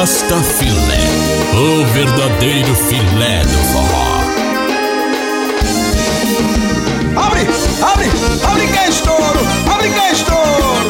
Rasta Filé, o verdadeiro filé do forró. Abre, abre, abre que é estouro, abre que é estouro.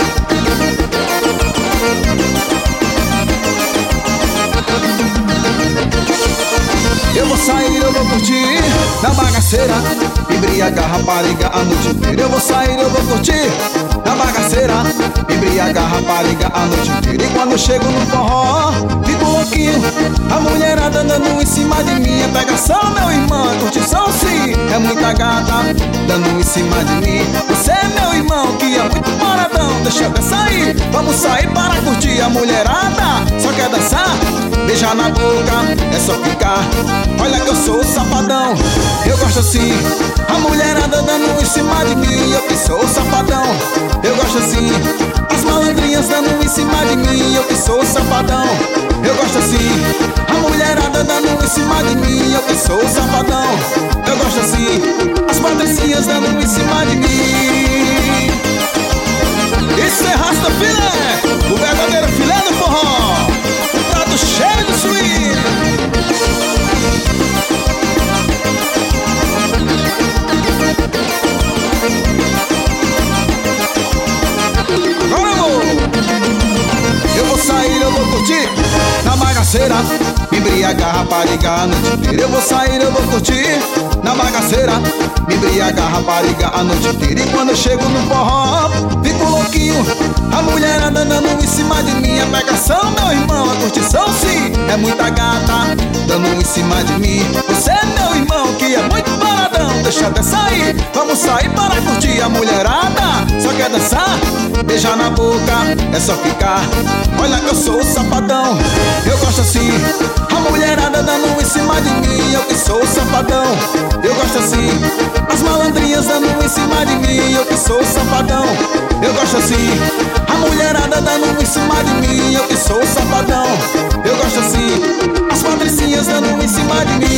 Eu vou sair, eu vou curtir na bagaceira, embriagar, rapariga a noite inteira. Eu vou sair, eu vou curtir na bagaceira, embriagar, rapariga a noite inteira. E quando eu chego no forró, fico louquinho, a mulherada andando em cima de mim. É pegação, meu irmão, curtição sim, é muita gata dando em cima de mim. Você é meu irmão, que é muito paradão, deixa eu sair, vamos sair para curtir. A mulherada só quer dançar, beijar na boca, é só ficar. Olha que eu sou safadão, eu gosto assim, a mulherada dando em cima de mim. Eu que sou safadão, eu gosto assim, as malandrinhas dando em cima de mim. Eu que sou safadão, eu gosto assim, a mulherada dando em cima de mim. Eu que sou safadão, eu gosto assim, as patricinhas dando em cima de mim. Isso é Rasta Filé, o verdadeiro filé do forró, o prato cheio de swing. Agora amor, eu vou sair, eu vou curtir na bagaceira, me embriagar, rapariga a noite inteira. Eu vou sair, eu vou curtir na bagaceira, me embriagar, rapariga a noite inteira. E quando eu chego no forró, fico louquinho, a mulherada andando em cima de mim. É pegação, meu irmão, a curtição sim, é muita gata dando em cima de mim. Você é meu irmão, que é muito paradão, deixa até sair, vamos sair para curtir. A mulherada só quer dançar, beijar na boca, é só ficar. Olha que eu sou safadão, eu gosto assim, a mulherada dando em cima de mim. Eu que sou safadão, eu gosto assim, as malandrinhas dando em cima de mim. Eu que sou safadão, eu gosto assim, a mulherada dando em cima de mim. Eu que sou safadão, eu gosto assim, as patricinhas dando em cima de mim.